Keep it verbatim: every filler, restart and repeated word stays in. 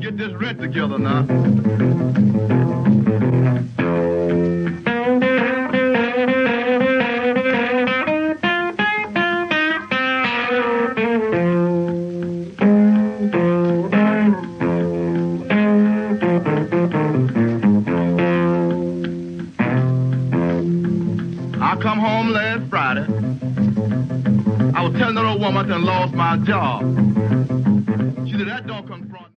get this rent together now. I come home last Friday. I was telling that old woman I done lost my job. She said, that don't come